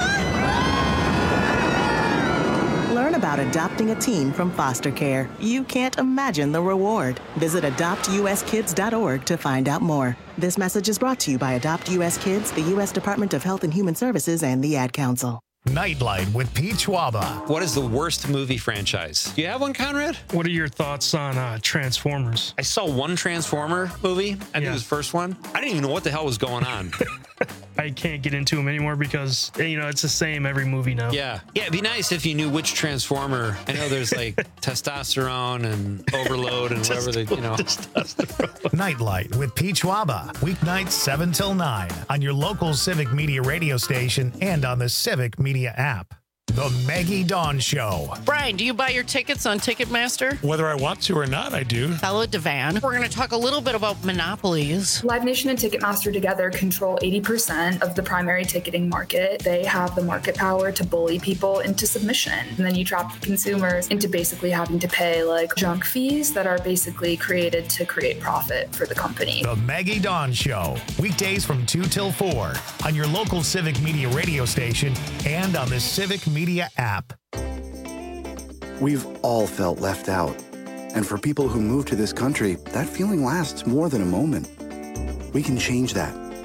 Learn about adopting a teen from foster care. You can't imagine the reward. Visit adoptuskids.org to find out more. This message is brought to you by Adopt U.S. Kids, the U.S. Department of Health and Human Services, and the Ad Council. Nightlight with Pete Schwaba. What is the worst movie franchise? Do you have one, Conrad? What are your thoughts on Transformers? I saw one Transformer movie. I think it was the first one. I didn't even know what the hell was going on. I can't get into them anymore because, it's the same every movie now. Yeah. Yeah, it'd be nice if you knew which Transformer. I know there's like testosterone and overload and whatever Nightlight with Pete Schwaba. Weeknights 7 till 9 on your local Civic Media radio station and on the Civic Media app. The Maggie Dawn Show. Brian, do you buy your tickets on Ticketmaster? Whether I want to or not, I do. Hello, Devan. We're going to talk a little bit about monopolies. Live Nation and Ticketmaster together control 80% of the primary ticketing market. They have the market power to bully people into submission. And then you trap the consumers into basically having to pay like junk fees that are basically created to create profit for the company. The Maggie Dawn Show. Weekdays from 2 till 4 on your local Civic Media radio station and on the Civic Media app. We've all felt left out. And for people who move to this country, that feeling lasts more than a moment. We can change that.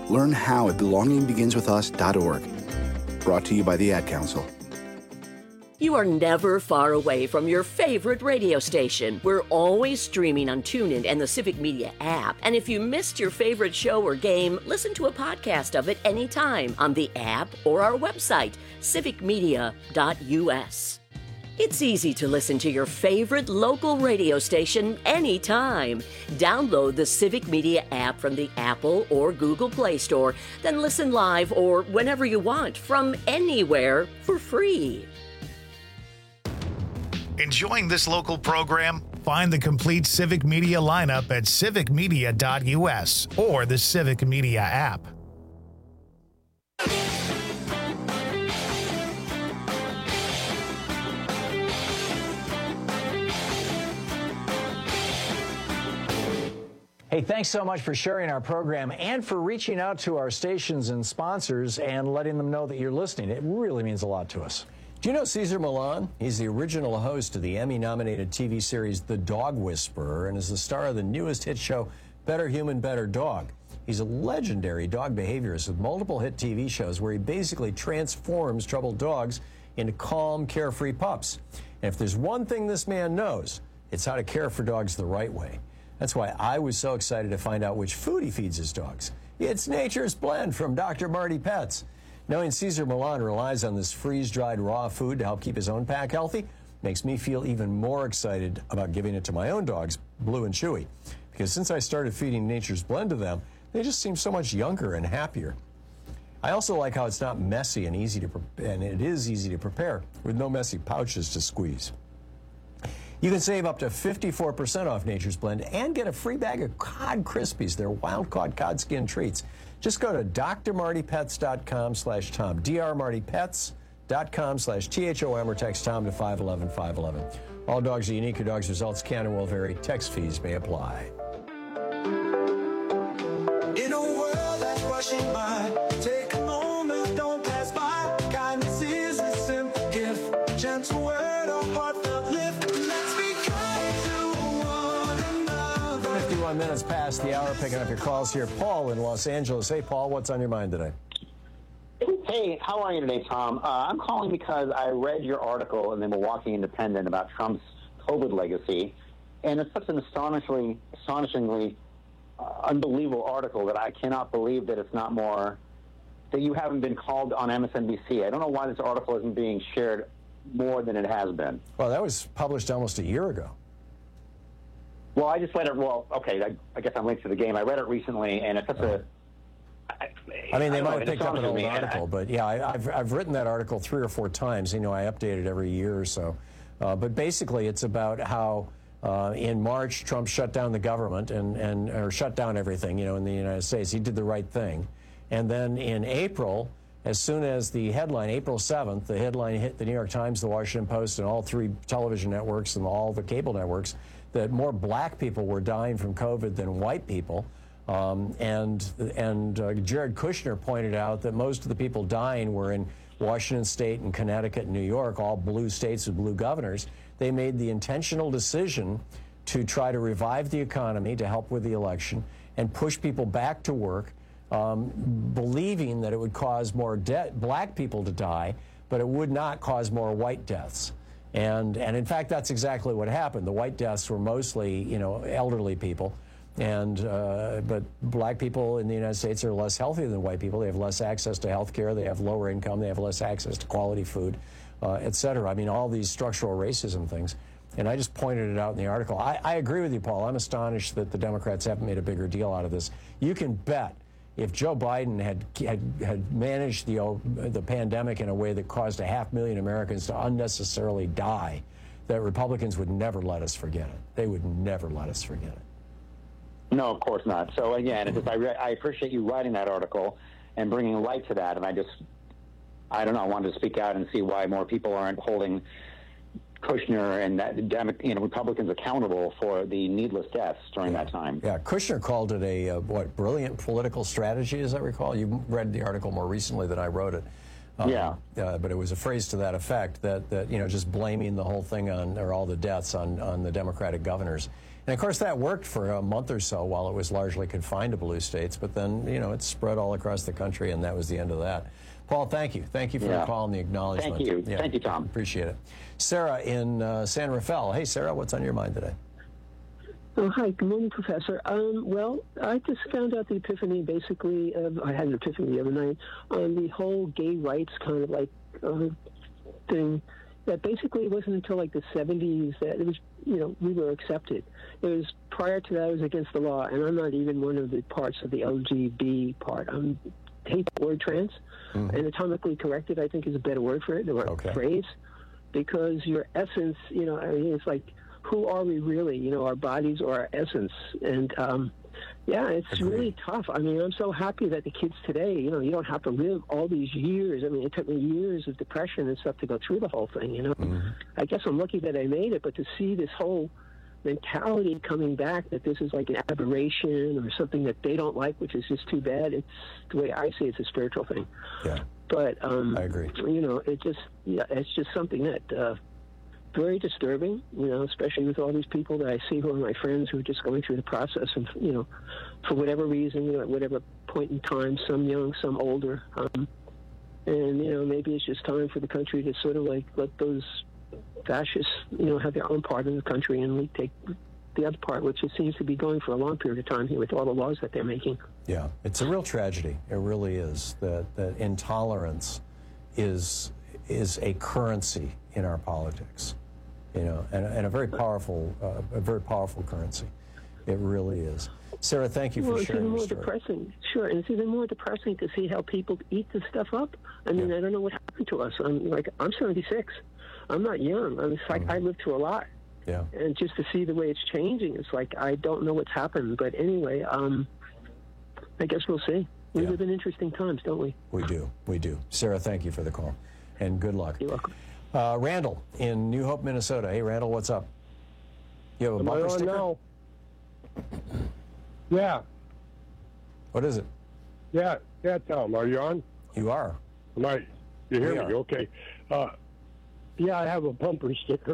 Learn how at belongingbeginswithus.org. Brought to you by the Ad Council. You are never far away from your favorite radio station. We're always streaming on TuneIn and the Civic Media app. And if you missed your favorite show or game, listen to a podcast of it anytime on the app or our website, civicmedia.us. It's easy to listen to your favorite local radio station anytime. Download the Civic Media app from the Apple or Google Play Store, then listen live or whenever you want from anywhere for free. Enjoying this local program? Find the complete Civic Media lineup at civicmedia.us or the Civic Media app. Hey, thanks so much for sharing our program and for reaching out to our stations and sponsors and letting them know that you're listening. It really means a lot to us. Do you know Cesar Millan? He's the original host of the Emmy-nominated TV series The Dog Whisperer and is the star of the newest hit show Better Human, Better Dog. He's a legendary dog behaviorist with multiple hit TV shows where he basically transforms troubled dogs into calm, carefree pups. And if there's one thing this man knows, it's how to care for dogs the right way. That's why I was so excited to find out which food he feeds his dogs. It's Nature's Blend from Dr. Marty Pets. Knowing Cesar Millan relies on this freeze-dried raw food to help keep his own pack healthy makes me feel even more excited about giving it to my own dogs, Blue and Chewy. Because since I started feeding Nature's Blend to them, they just seem so much younger and happier. I also like how it's not messy and easy to prepare with no messy pouches to squeeze. You can save up to 54% off Nature's Blend and get a free bag of Cod Krispies. They're wild-caught cod skin treats. Just go to drmartypets.com/Tom, drmartypets.com/THOM, or text Tom to 511-511. All dogs are unique. Your dog's results can and will vary. Text fees may apply. In a world that's rushing by, take a moment, don't pass by. Kindness is a simple gift, gentle word or heartfelt lift. Let's be kind to one another. 51 minutes past the hour, picking up your calls here. Paul in Los Angeles. Hey, Paul, what's on your mind today? Hey, how are you today, Tom? I'm calling because I read your article in the Milwaukee Independent about Trump's COVID legacy, and it's such an astonishingly unbelievable article that I cannot believe that it's not more, that you haven't been called on MSNBC. I don't know why this article isn't being shared more than it has been. Well, that was published almost a year ago. Well, I just read it. Well, okay, I guess I'm late to the game. I read it recently, and it's such a... I mean, they might have picked up an old article, but yeah, I've written that article 3 or 4 times. You know, I update it every year or so. But basically, it's about how in March, Trump shut down the government or shut down everything, you know, in the United States. He did the right thing. And then in April, as soon as the headline, April 7th, the headline hit the New York Times, the Washington Post, and all 3 television networks and all the cable networks, that more black people were dying from COVID than white people. And Jared Kushner pointed out that most of the people dying were in Washington State and Connecticut and New York, all blue states with blue governors. They made the intentional decision to try to revive the economy to help with the election and push people back to work, believing that it would cause more black people to die, but it would not cause more white deaths. And in fact, that's exactly what happened. The white deaths were mostly, you know, elderly people. But black people in the United States are less healthy than white people. They have less access to health care. They have lower income. They have less access to quality food, et cetera. I mean, all these structural racism things. And I just pointed it out in the article. I agree with you, Paul. I'm astonished that the Democrats haven't made a bigger deal out of this. You can bet if Joe Biden had managed the pandemic in a way that caused 500,000 Americans to unnecessarily die, that Republicans would never let us forget it. They would never let us forget it. No, of course not. So again, it's just, I appreciate you writing that article and bringing light to that. And I don't know, I wanted to speak out and see why more people aren't holding Kushner and Republicans accountable for the needless deaths during that time. Yeah, Kushner called it a brilliant political strategy, as I recall. You read the article more recently than I wrote it. But it was a phrase to that effect that just blaming the whole thing or all the deaths on the Democratic governors. And of course that worked for a month or so while it was largely confined to blue states, but then, it spread all across the country, and that was the end of that. Paul, thank you. Thank you for the call and the acknowledgement. Thank you. Thank you, Tom. Appreciate it. Sarah in San Rafael. Hey, Sarah, what's on your mind today? Oh, hi. Good morning, Professor. Well, I just found out the epiphany, basically, I had an epiphany the other night on the whole gay rights kind of thing, that basically it wasn't until like the 70s that it was, we were accepted. It was prior to that, it was against the law, and I'm not even one of the parts of the LGBT part. I hate the word trans. Anatomically corrected, I think, is a better word for it, or phrase, because your essence, it's like, who are we really? Our bodies or our essence. And, it's really tough. I mean, I'm so happy that the kids today, you don't have to live all these years. I mean, it took me years of depression and stuff to go through the whole thing, I guess I'm lucky that I made it, but to see this whole mentality coming back that this is like an aberration or something that they don't like, which is just too bad. It's the way I see it's a spiritual thing. Yeah. But, I agree. It's just something that, very disturbing, especially with all these people that I see who are my friends who are just going through the process of, for whatever reason, at whatever point in time, some young, some older. And, maybe it's just time for the country to sort of like let those fascists, have their own part in the country and we take the other part, which it seems to be going for a long period of time here with all the laws that they're making. Yeah, it's a real tragedy. It really is. That intolerance is a currency in our politics, and a very powerful currency. It really is. Sarah, thank you for sharing your story. Depressing. Sure, and it's even more depressing to see how people eat this stuff up. I mean, I don't know what happened to us. I'm 76. I'm not young. It's like I lived through a lot. Yeah. And just to see the way it's changing, it's like I don't know what's happened. But anyway, I guess we'll see. We live in interesting times, don't we? We do. Sarah, thank you for the call, and good luck. You're welcome. Randall in New Hope, Minnesota. Hey, Randall, what's up? You have a bumper sticker? Now? Yeah. What is it? Yeah, Tom. Are you on? You are. You hear me? Okay. Yeah, I have a bumper sticker.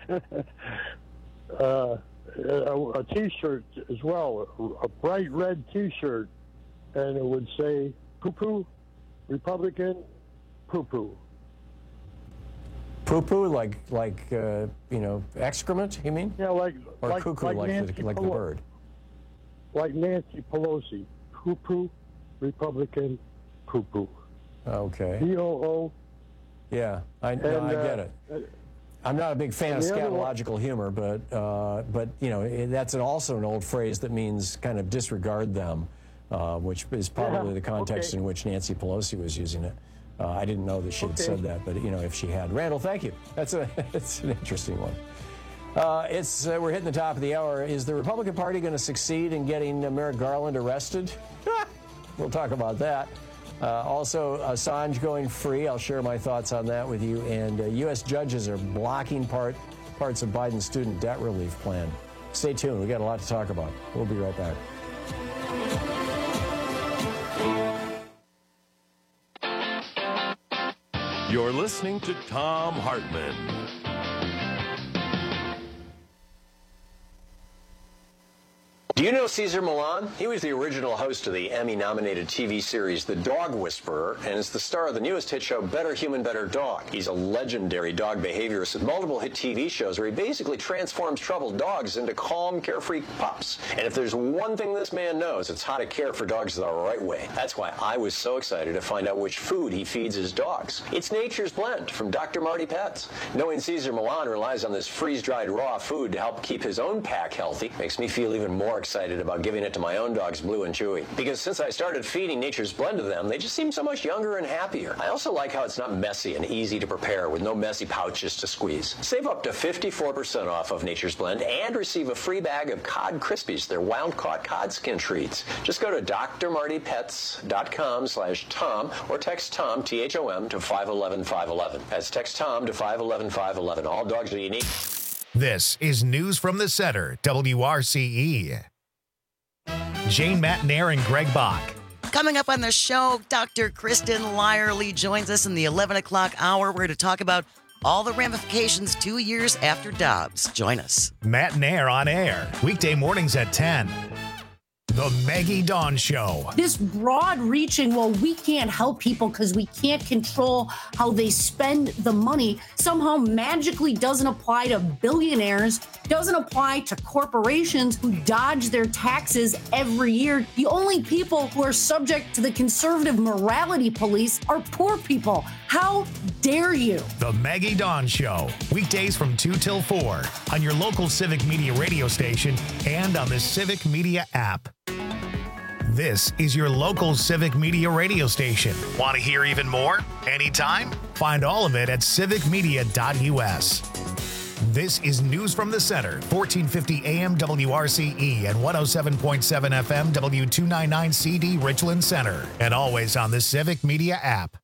A T-shirt as well, a bright red T-shirt, and it would say "Poo-poo, Republican, poo-poo." Poo-poo, like excrement, you mean? Yeah, like cuckoo, like the bird. Like Nancy Pelosi, poo-poo, Republican, poo-poo. Okay. POO. Yeah, I get it. I'm not a big fan of scatological humor, but that's also an old phrase that means kind of disregard them, which is probably the context in which Nancy Pelosi was using it. I didn't know that she had said that, but if she had. Randall, thank you. It's an interesting one. We're hitting the top of the hour. Is the Republican Party going to succeed in getting Merrick Garland arrested? We'll talk about that. Also, Assange going free. I'll share my thoughts on that with you. And U.S. judges are blocking parts of Biden's student debt relief plan. Stay tuned. We've got a lot to talk about. We'll be right back. You're listening to Thom Hartmann. Do you know Cesar Millan? He was the original host of the Emmy-nominated TV series The Dog Whisperer, and is the star of the newest hit show Better Human, Better Dog. He's a legendary dog behaviorist with multiple hit TV shows where he basically transforms troubled dogs into calm, carefree pups. And if there's one thing this man knows, it's how to care for dogs the right way. That's why I was so excited to find out which food he feeds his dogs. It's Nature's Blend from Dr. Marty Pets. Knowing Cesar Millan relies on this freeze-dried raw food to help keep his own pack healthy makes me feel even more excited about giving it to my own dogs, Blue and Chewy. Because since I started feeding Nature's Blend to them, they just seem so much younger and happier. I also like how it's not messy and easy to prepare with no messy pouches to squeeze. Save up to 54% off of Nature's Blend and receive a free bag of Cod Krispies, their wild-caught cod skin treats. Just go to drmartypets.com/Tom or text Tom, T-H-O-M, to 511-511. That's text Tom to 511-511. All dogs are unique. This is News from the Center, WRCE. Jane Matenaer and Greg Bach. Coming up on the show, Dr. Kristen Lyerly joins us in the 11 o'clock hour. We're going to talk about all the ramifications 2 years after Dobbs. Join us. Matt Nair on air, weekday mornings at 10. The Maggie Dawn Show. This broad-reaching, well, we can't help people because we can't control how they spend the money, somehow magically doesn't apply to billionaires, doesn't apply to corporations who dodge their taxes every year. The only people who are subject to the conservative morality police are poor people. How dare you? The Maggie Dawn Show, weekdays from 2 till 4 on your local Civic Media radio station and on the Civic Media app. This is your local Civic Media radio station. Want to hear even more? Anytime? Find all of it at civicmedia.us. This is News from the Center, 1450 AM WRCE and 107.7 FM W299CD Richland Center, and always on the Civic Media app.